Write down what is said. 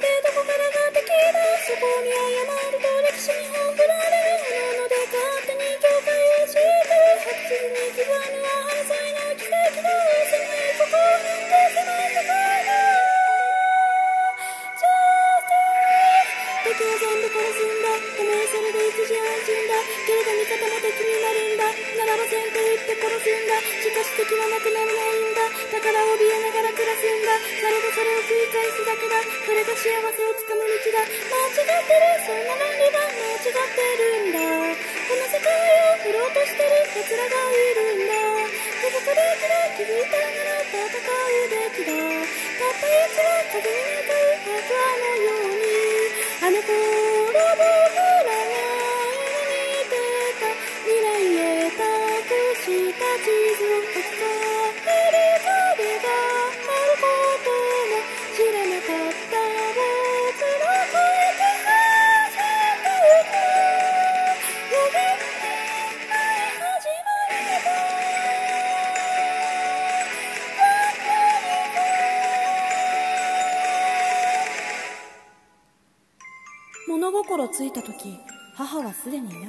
どこからが敵だ。そこに謝ると歴史に葬られる。おのので勝手に境界を敷いて白地に刻むは犯罪の奇跡だ。狭いここなんて狭い世界だ。敵は全部殺すんだ。ごめんそれで一時安心だ。けれど味方も敵になるんだ。ならば先手打って殺すんだ。しかし敵はなくならないんだ。だから怯えながら暮らすんだ。なればそれを繰り返すだけだ。それが幸せをつかむ道だ。間違ってる。そんな論理は間違ってるんだ。この世界を振ろうとしてる奴らがいるんだ。家族で気づいたなら戦うべきだ。たった一度風に向かう白亜のように。あの頃僕らが夢見てた未来へ託した地図を書き換える壁があることも知らなかった僕ら越えて走ってゆく予言にない始まりが物心ついたとき、母はすでにいな